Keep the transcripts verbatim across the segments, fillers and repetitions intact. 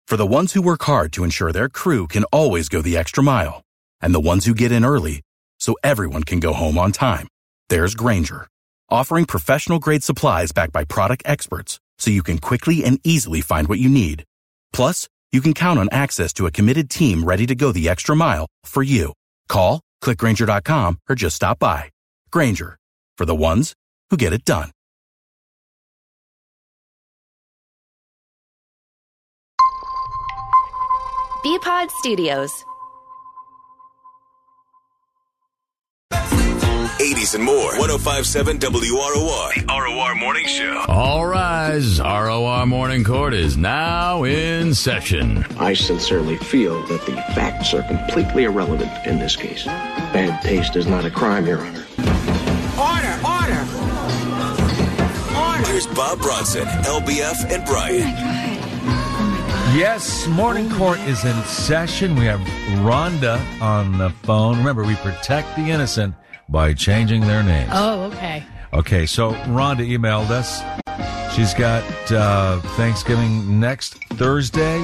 For the ones who work hard to ensure their crew can always go the extra mile, and the ones who get in early so everyone can go home on time, there's Grainger, offering professional-grade supplies backed by product experts so you can quickly and easily find what you need. Plus, you can count on access to a committed team ready to go the extra mile for you. Call, click Grainger dot com, or just stop by. Grainger, for the ones who get it done. B-Pod Studios. eighties and more. one oh five point seven W R O R. The R O R Morning Show. All rise. R O R Morning Court is now in session. I sincerely feel that the facts are completely irrelevant in this case. Bad taste is not a crime, Your Honor. Order, order. Order. Here's Bob Bronson, L B F, and Brian. Yes, Morning Court is in session. We have Rhonda on the phone. Remember, we protect the innocent by changing their names. Oh, okay. Okay, so Rhonda emailed us. She's got uh, Thanksgiving next Thursday,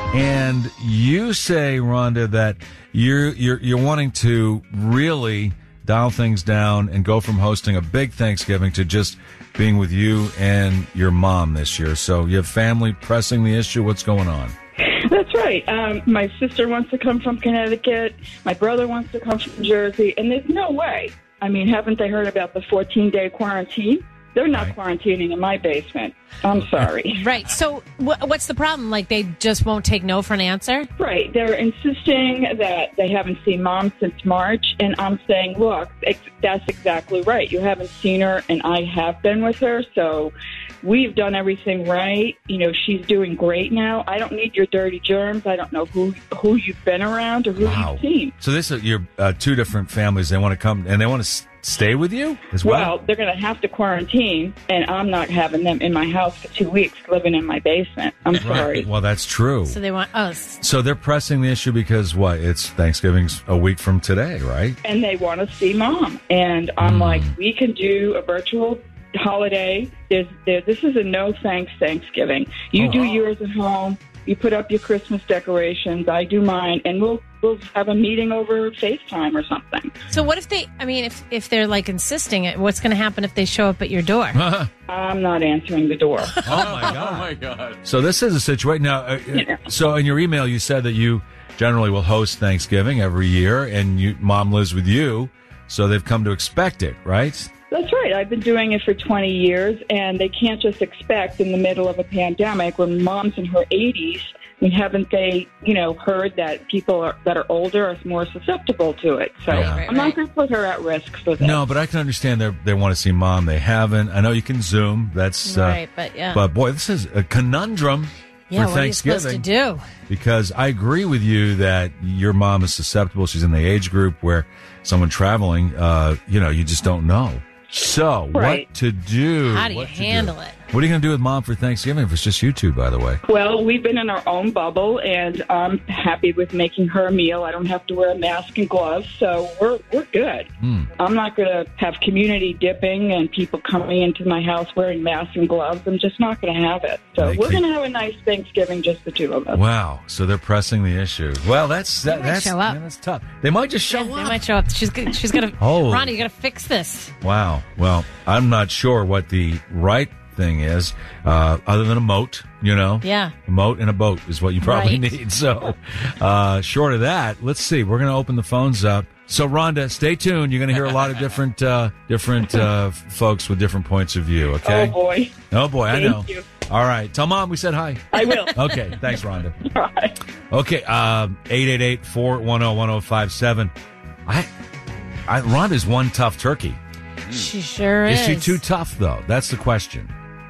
and you say, Rhonda, that you're you're you're wanting to really dial things down and go from hosting a big Thanksgiving to just being with you and your mom this year. So you have family pressing the issue. What's going on? That's right. Um, my sister wants to come from Connecticut. My brother wants to come from Jersey. And there's no way. I mean, haven't they heard about the fourteen-day quarantine? They're not right. quarantining in my basement. I'm sorry. Right. So wh- what's the problem? Like, they just won't take no for an answer? Right. They're insisting that they haven't seen Mom since March. And I'm saying, look, ex- that's exactly right. You haven't seen her, and I have been with her. So we've done everything right. You know, she's doing great now. I don't need your dirty germs. I don't know who who you've been around or who wow. you've seen. So this is your uh, two different families. They want to come, and they want to s- stay with you as well? Well, they're going to have to quarantine, and I'm not having them in my house for two weeks living in my basement. I'm sorry. Right. Well, that's true. So they want us. So they're pressing the issue because, what, it's Thanksgiving's a week from today, right? And they want to see Mom. And I'm mm. like, we can do a virtual holiday. There's, there, this is a no-thanks Thanksgiving. You oh, do wow. yours at home. You put up your Christmas decorations. I do mine, and we'll we'll have a meeting over FaceTime or something. So what if they? I mean, if if they're like insisting it, what's going to happen if they show up at your door? I'm not answering the door. Oh my god! Oh my god! So this is a situation now. Uh, yeah. So in your email, you said that you generally will host Thanksgiving every year, and you, Mom lives with you, so they've come to expect it, right? That's right. I've been doing it for twenty years, and they can't just expect in the middle of a pandemic when Mom's in her eighties. I mean, haven't they, you know, heard that people are, that are older are more susceptible to it? So yeah. right, I'm not going to put her at risk for that. No, but I can understand they they want to see Mom. They haven't. I know you can Zoom. That's right, uh, but yeah. But boy, this is a conundrum yeah, for what Thanksgiving. Are you supposed to do? Because I agree with you that your mom is susceptible. She's in the age group where someone traveling, uh, you know, you just don't know. So, right. what to do? How do you what handle do? it? What are you going to do with Mom for Thanksgiving if it's just you two, by the way? Well, we've been in our own bubble, and I'm happy with making her a meal. I don't have to wear a mask and gloves, so we're we're good. Hmm. I'm not going to have community dipping and people coming into my house wearing masks and gloves. I'm just not going to have it. So they we're keep... going to have a nice Thanksgiving, just the two of us. Wow. So they're pressing the issue. Well, that's that, might that's show up. Man, that's tough. They might just show yeah, up. They might show up. She's good. She's gonna. Oh. Ronnie, you got to fix this. Wow. Well, I'm not sure what the right thing is, uh, other than a moat, you know? Yeah. A moat and a boat is what you probably right. need. So, uh, short of that, let's see. We're going to open the phones up. So, Rhonda, stay tuned. You're going to hear a lot of different, uh, different, uh, folks with different points of view, okay? Oh, boy. Oh, boy, I Thank know. you. All right. Tell Mom we said hi. I will. Okay. Thanks, Rhonda. All right. Okay. Um, eight eight eight, four one zero, one zero five seven. I, I, Rhonda's one tough turkey. She sure is. Is she too tough, though? That's the question.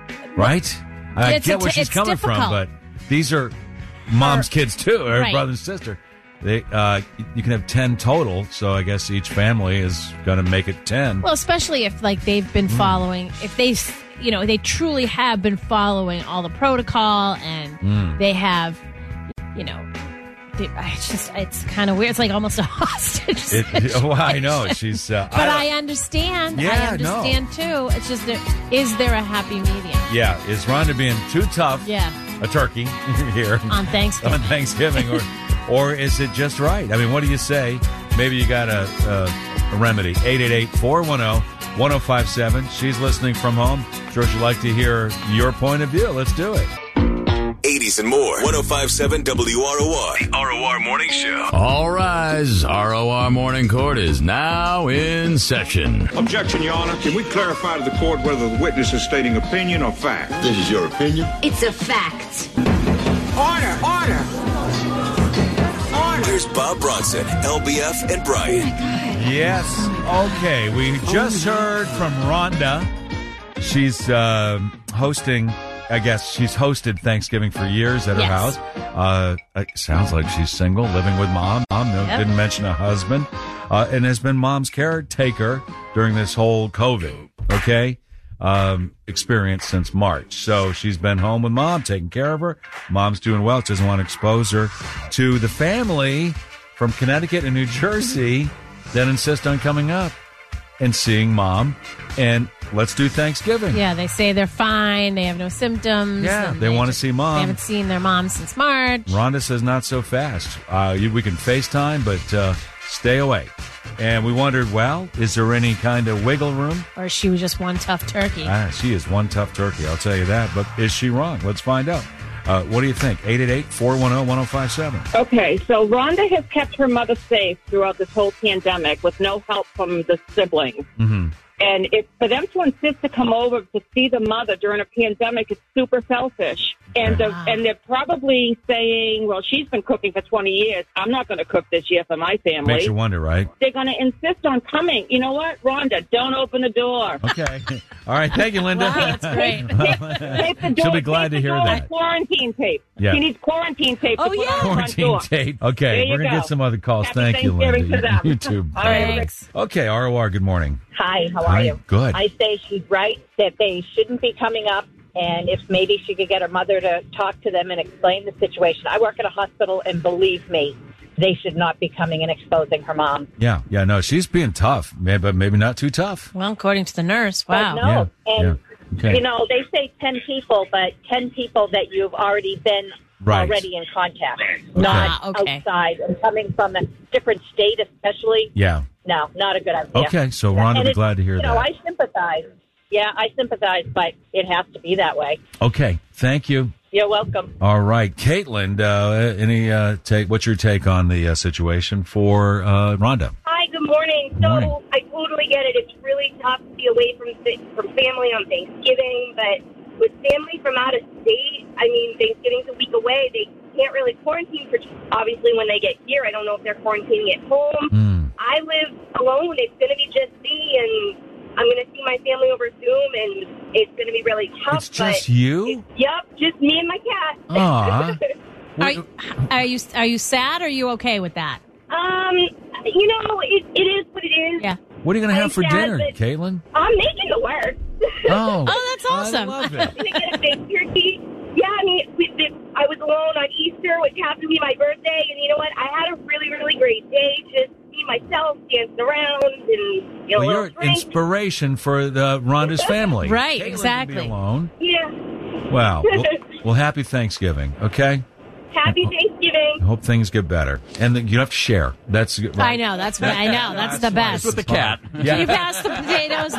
Right? I It's get a t- where she's it's coming difficult. from, but these are Mom's Her- kids, too, her right. brother and sister. They, uh, you can have ten total, so I guess each family is going to make it ten. Well, especially if like they've been Mm. following, if they, you know, they truly have been following all the protocol, and Mm. they have, you know, they, it's just it's kind of weird. It's like almost a hostage It, situation. well, I know. She's. Uh, But I, I understand. Yeah, I understand too. It's just there is there a happy medium? Yeah, is Rhonda being too tough? Yeah. a turkey here On Thanksgiving. on Thanksgiving, or or is it just right? I mean, what do you say? Maybe you got a, a, a remedy. eight eight eight, four one zero, one zero five seven. She's listening from home. Sure she'd like to hear your point of view. Let's do it. eighties and more. one oh five point seven W R O R. The R O R Morning Show. All rise. R O R Morning Court is now in session. Objection, Your Honor. Can we clarify to the court whether the witness is stating opinion or fact? This is your opinion? It's a fact. Order, order. Order. Here's Bob Bronson, L B F, and Brian. Yes. Okay. We just heard from Rhonda. She's uh, hosting, I guess she's hosted Thanksgiving for years at her Yes. house. Uh, it sounds like she's single, living with mom. Mom no, Yep. didn't mention a husband. Uh, and has been mom's caretaker during this whole COVID, okay, um, experience since March. So she's been home with mom, taking care of her. Mom's doing well. Doesn't want to expose her to the family from Connecticut and New Jersey that insist on coming up and seeing mom. And let's do Thanksgiving. Yeah, they say they're fine. They have no symptoms. Yeah, and they wanna just- see mom. They haven't seen their mom since March. Rhonda says not so fast. Uh, you, we can FaceTime, but uh, stay away. And we wondered, well, is there any kind of wiggle room? Or she was just one tough turkey. Ah, she is one tough turkey, I'll tell you that. But is she wrong? Let's find out. Uh, what do you think? eight eight eight, four one zero, one zero five seven. Okay, so Rhonda has kept her mother safe throughout this whole pandemic with no help from the siblings. Mm-hmm. And it's for them to insist to come over to see the mother during a pandemic is super selfish. And the, Wow. and they're probably saying, well, she's been cooking for twenty years. I'm not going to cook this year for my family. Makes you wonder, right? They're going to insist on coming. You know what, Rhonda? Don't open the door. Okay. All right. Thank you, Linda. Wow, that's great. Tape the door. She'll be glad tape to the hear door that. with Quarantine tape. Yeah. She needs quarantine tape. Oh, to put yeah. on the front Quarantine door. tape. There Okay. you We're going to go. get some other calls. Happy Thank you, Thanksgiving Linda. to them. You too. All right. Thanks. Okay. R O R, good morning. Hi, how are Hi, you? good. I say she's right that they shouldn't be coming up, and if maybe she could get her mother to talk to them and explain the situation. I work at a hospital, and believe me, they should not be coming and exposing her mom. Yeah. Yeah. No, she's being tough, maybe, but maybe not too tough. Well, according to the nurse, wow. But no, Yeah, and yeah. Okay. you know, they say ten people, but ten people that you've already been Right. already in contact, not Ah, okay. outside, and coming from a different state especially. Yeah. No, not a good idea. Okay, so Rhonda will And be it- glad to hear you that. know, I sympathize. Yeah, I sympathize, but it has to be that way. Okay. Thank you. You're welcome. All right, Caitlin, uh, any uh, take? What's your take on the uh, situation for uh, Rhonda? Hi, good morning. So Morning. I totally get it. It's really tough to be away from fa- from family on Thanksgiving, but with family from out of state, I mean, Thanksgiving's a week away. They can't really quarantine for obviously when they get here. I don't know if they're quarantining at home. Mm. I live alone. It's going to be just me, and I'm going to see my family over Zoom, and it's going to be really tough. It's just but you? Yep, just me and my cat. Aw. Are you, are you are you sad or are you okay with that? um, you know, it, it is what it is. Yeah. What are you going to have I'm for sad, dinner, but- Caitlin? I'm making it work. Oh, Oh, that's awesome. I love I'm it. going to get a big turkey. Yeah, I mean, we, we, I was alone on Easter, which happened to be my birthday, and you know what? I had a really, really great day. Just me, myself, dancing around, and you know, Well, a you're little drink. inspiration for the Rhonda's family. Right, Caitlin can exactly. Be alone. Yeah. Wow. Well, well, happy Thanksgiving. Okay. Happy Thanksgiving. I hope things get better, and then you have to share. That's right. I know. That's what I know. That's the best. With the cat. Can you Yeah. pass the potatoes?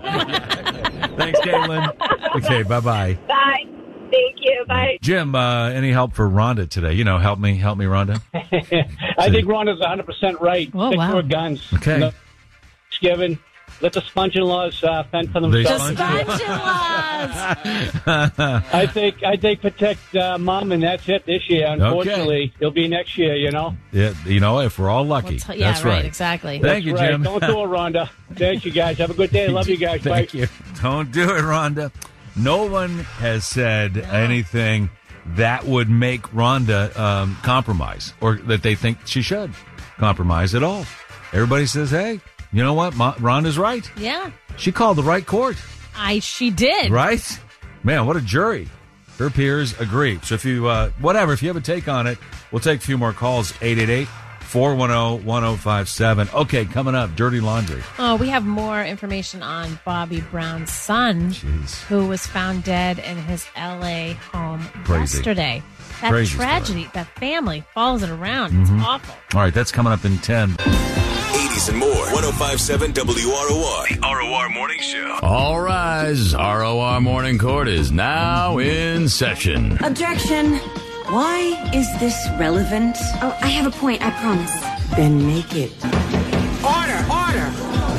No. Thanks, Caitlin. Okay. Bye bye. Bye. Thank you. Bye. Jim, uh, any help for Rhonda today? You know, help me, help me, Rhonda. I think Rhonda's one hundred percent right. Oh, Stick wow. to her guns. Okay. No Thanksgiving. Let the sponge in-laws uh, fend for They themselves. The sponge- sponge in-laws. I think I think protect uh, mom, and that's it this year. Unfortunately, it'll be next year. You know. Yeah, you know, if we're all lucky. Well, t- yeah, That's right, right. exactly. Thank you, Right. Jim. Don't do it, Rhonda. Thank you, guys. Have a good day. Love you guys. Thank Bye. you. Don't do it, Rhonda. No one has said anything that would make Rhonda um, compromise, or that they think she should compromise at all. Everybody says, hey, you know what? Ma- Rhonda's right. Yeah. She called the right court, I she did. right? Man, what a jury. Her peers agree. So if you, uh, whatever, if you have a take on it, we'll take a few more calls. eight eight eight, four one zero, one zero five seven. Okay, coming up, Dirty Laundry. Oh, we have more information on Bobby Brown's son, Jeez. who was found dead in his L A home Crazy. yesterday. That Crazy tragedy, story. that family follows it around. Mhm. It's awful. All right, that's coming up in ten. eighties and more. ten fifty-seven W R O R. The R O R Morning Show. All rise. R O R Morning Court is now in session. Objection. Why is this relevant? Oh, I have a point, I promise. Then make it. Order, order.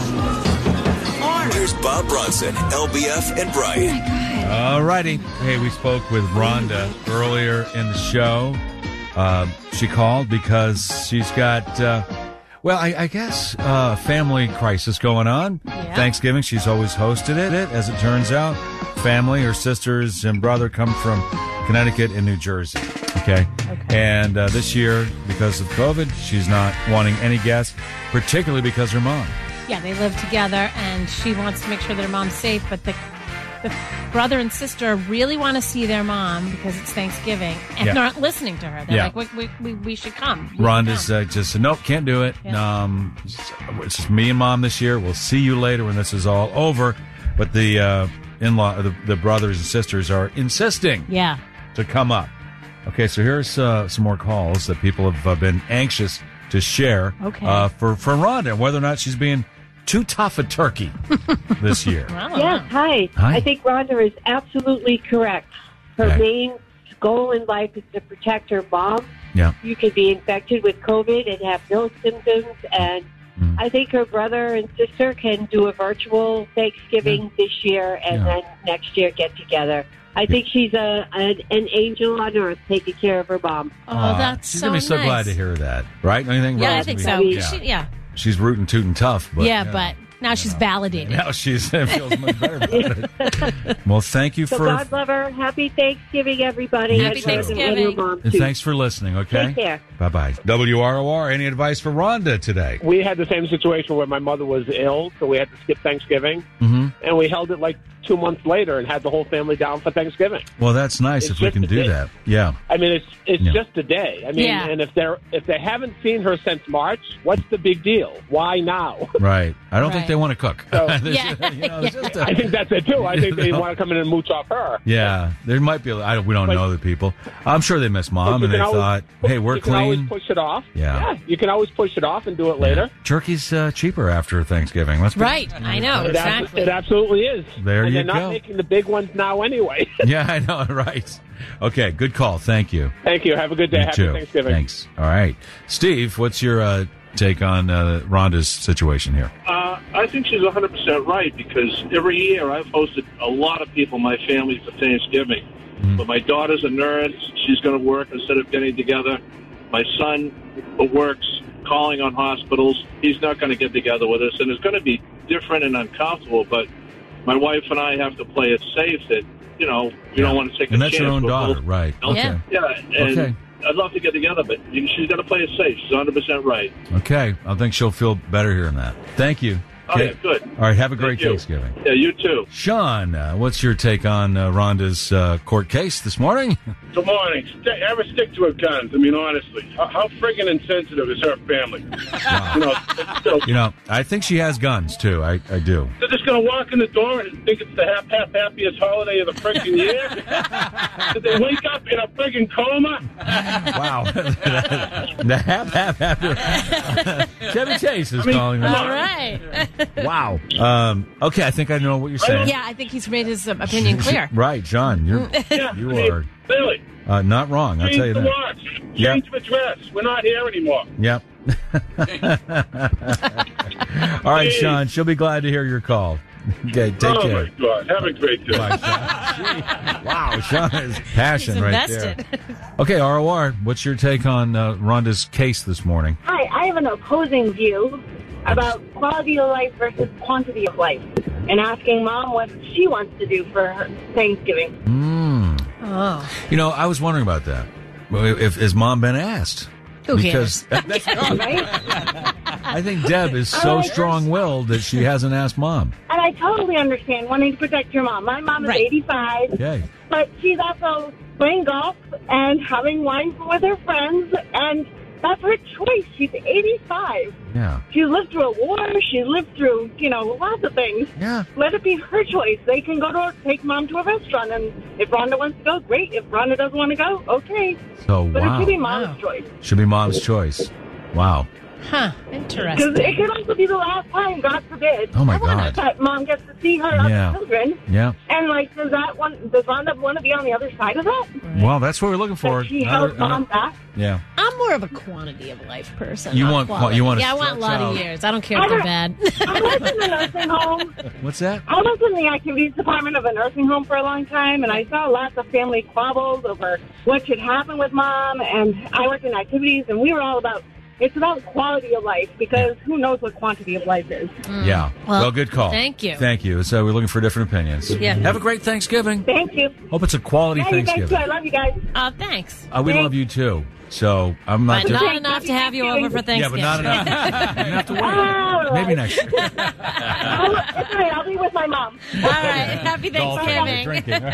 Order. Here's Bob Bronson, L B F, and Brian. All righty. Hey, we spoke with Rhonda earlier in the show. Uh, she called because she's got, uh, well, I, I guess, uh, family crisis going on. Yeah. Thanksgiving, she's always hosted it, as it turns out. Family, her sisters and brother come from Connecticut and New Jersey. Okay. Okay. And uh, this year, because of COVID, she's not wanting any guests, particularly because her mom. Yeah, they live together, and she wants to make sure that her mom's safe, but the, the brother and sister really want to see their mom because it's Thanksgiving, and Yeah. they're not listening to her. They're Yeah. like, we, we, we, we should come. We should Rhonda's come. uh, just said, nope, can't do it. Yeah. Um, it's just me and mom this year. We'll see you later when this is all over. But the uh, in-law, the, the brothers and sisters are insisting Yeah. to come up. Okay, so here's uh, some more calls that people have uh, been anxious to share Okay. uh, for, for Rhonda, whether or not she's being too tough a turkey this year. I don't Yes, know. hi. Hi. I think Rhonda is absolutely correct. Her Okay. main goal in life is to protect her mom. Yeah. You could be infected with COVID and have no symptoms, and Mm. I think her brother and sister can do a virtual Thanksgiving this year and Yeah. then next year get together. I think she's a an, an angel on earth taking care of her mom. Oh, Uh, that's she's so gonna be so nice. glad to hear that, right? Anything? Yeah, I Rhonda's think gonna so. be- Yeah. She, yeah. She's rootin' tootin' tough, but yeah, but now she's validated. now she's feels much better about it. Well, thank you So for God love her. Happy Thanksgiving, everybody. You And too. Rhonda and her Thanksgiving. mom, and too. thanks for listening. Okay, Take care. bye bye. W R O R. Any advice for Rhonda today? We had the same situation where my mother was ill, so we had to skip Thanksgiving, Mm-hmm. and we held it like two months later and had the whole family down for Thanksgiving. Well, that's nice It's if we just can a do day. that. Yeah. I mean, it's it's Yeah. just a day. I mean, Yeah. and if they're if they haven't seen her since March, what's the big deal? Why now? Right. I don't think Right. they want to cook. So- There's- Yeah. you know, it's just a- I think that's it too. I think they You know? want to come in and mooch off her. yeah, there might be. I don't, we don't But- know the people. I'm sure they miss But mom, you and they can always- thought, "Hey, we're you can always clean." push it off. Yeah. you can always push it off and do it later. Turkey's uh, cheaper after Thanksgiving. Let's be- Right. I know. It, abso- Exactly. it absolutely is. There and you they're not go. making the big ones now anyway. Yeah, I know. Right. Okay. Good call. Thank you. Thank you. Have a good day. You Happy too. Thanksgiving. Thanks. All right, Steve. What's your uh, take on uh, Rhonda's situation here? Uh, I think she's one hundred percent right because every year I've hosted a lot of people in my family for Thanksgiving. Mm. But my daughter's a nurse. She's going to work instead of getting together. My son works calling on hospitals. He's not going to get together with us. And it's going to be different and uncomfortable. But my wife and I have to play it safe that, you know, we don't want to take And a that's chance. your own We're daughter, both- right? Yeah. Okay. Yeah. And Okay. I'd love to get together, but you- she's got to play it safe. She's one hundred percent right. Okay. I think she'll feel better hearing that. Thank you. Oh, yeah, good. All right. Have a great Thank you. Thanksgiving. Yeah, you too. Sean, uh, what's your take on uh, Rhonda's uh, court case this morning? Good morning. St- ever stick to her guns? I mean, honestly, how, how friggin' insensitive is her family? You know, it's, you know, You know, I think she has guns too. I, I do. they're just going to walk in the door and think it's the half, half happiest holiday of the friggin' year. Did they wake up in a friggin' coma? Wow. the half, half, half. Chevy Chase is I mean, calling. come us. All right. Wow. Um, okay, I think I know what you're saying. Yeah, I think he's made his um, opinion clear. Right, John. You're, Yeah, you I mean, are Really? uh, not wrong. I'll Change tell you the that. watch. Yep. Change of address. We're not here anymore. Yep. All right, Sean. She'll be glad to hear your call. Okay, take oh, care. my God. Have a great day. Bye, Sean. Wow, Sean is passion He's right invested. there. Okay, R O R, what's your take on uh, Rhonda's case this morning? Hi, I have an opposing view about quality of life versus quantity of life, and asking Mom what she wants to do for her Thanksgiving. Mm. Oh. You know, I was wondering about that. Well, If has Mom been asked? Who because cares? That's, Right? I think Deb is so Alright. strong-willed that she hasn't asked Mom. And I totally understand wanting to protect your mom. My mom is Right. eighty-five, Okay. but she's also playing golf and having wine with her friends, and That's her choice. She's eighty-five. Yeah. She's lived through a war. She's lived through, you know, lots of things. Yeah. Let it be her choice. They can go to take mom to a restaurant, and if Rhonda wants to go, great. If Rhonda doesn't want to go, okay. So, but wow. it should be mom's Wow. choice. Should be mom's choice. Wow. Huh. Because Interesting. it could also be the last time, God forbid. Oh, my I wanna- God. That mom gets to see her Yeah. other children. Yeah. And, like, does that one, does Rhonda want to be on the other side of that? Well, that's what we're looking for. That she Another- held mom another- back? Yeah. I'm more of a quantity of life person. You not want- quality. you want to Yeah, I want a stretch lot out- of years. I don't care if they're bad. I was in the nursing home. What's that? I was in the activities department of a nursing home for a long time, and I saw lots of family squabbles over what should happen with mom. And I worked in activities, and we were all about, it's about quality of life, because who knows what quantity of life is. Yeah. Well, Well, good call. thank you. Thank you. So we're looking for different opinions. Yeah. Have a great Thanksgiving. Thank you. Hope it's a quality Yeah, you guys too. Thanksgiving. I love you guys. Uh, thanks. Uh, we love you too. So I'm not But just. not enough to have you over for Yeah, but Thanksgiving. not enough. You don't have to All wait. right. Maybe next year. I'll, it's all right. I'll be with my mom. All right. Happy Thanksgiving.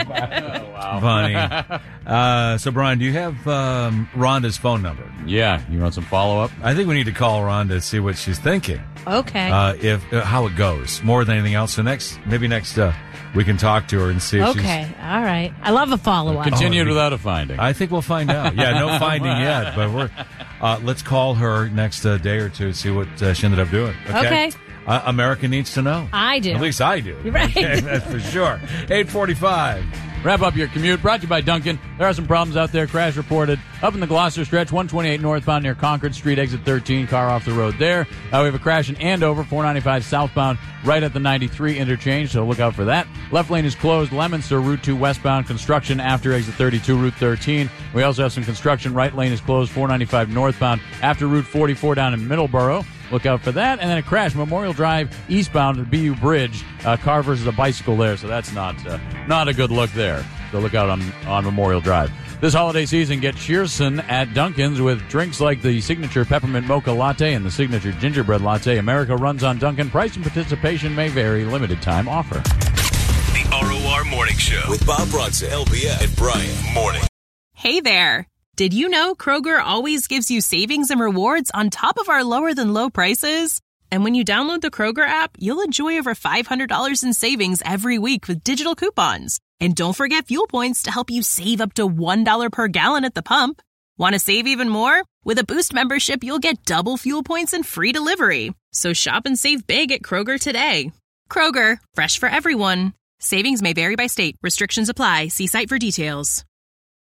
Funny. Uh, so, Brian, do you have um, Rhonda's phone number? Yeah. You want some follow up? I think we need to call Rhonda to see what she's thinking. Okay. Uh, if uh, how it goes more than anything else. So next, maybe next, uh, we can talk to her and see. If okay. All right. I love a follow up. Continued Oh, without a finding. I think we'll find out. Yeah, no finding yet, but we're uh, let's call her next uh, day or two, see what uh, she ended up doing. Okay. Okay. Uh, America needs to know. I do. At least I do. You're right. Okay, that's for sure. eight forty-five. Wrap up your commute. Brought to you by Duncan. There are some problems out there. Crash reported up in the Gloucester stretch, one twenty-eight northbound near Concord Street, exit thirteen. Car off the road there. Uh, we have a crash in Andover, four ninety-five southbound, right at the ninety-three interchange, so look out for that. Left lane is closed. Leominster, Route two westbound. Construction after exit thirty-two, Route thirteen. We also have some construction. Right lane is closed, four ninety-five northbound, after Route forty-four down in Middleborough. Look out for that. And then a crash, Memorial Drive eastbound at the B U Bridge. Uh, car versus a bicycle there, so that's not uh, not a good look there. So look out on, on Memorial Drive. This holiday season, get Shearson at Dunkin's with drinks like the signature peppermint mocha latte and the signature gingerbread latte. America runs on Dunkin'. Price and participation may vary. Limited time offer. The R O R Morning Show with Bob Bronson, L B S, and Brian. Morning. Hey there. Did you know Kroger always gives you savings and rewards on top of our lower than low prices? And when you download the Kroger app, you'll enjoy over five hundred dollars in savings every week with digital coupons. And don't forget fuel points to help you save up to one dollar per gallon at the pump. Want to save even more? With a Boost membership, you'll get double fuel points and free delivery. So shop and save big at Kroger today. Kroger, fresh for everyone. Savings may vary by state. Restrictions apply. See site for details.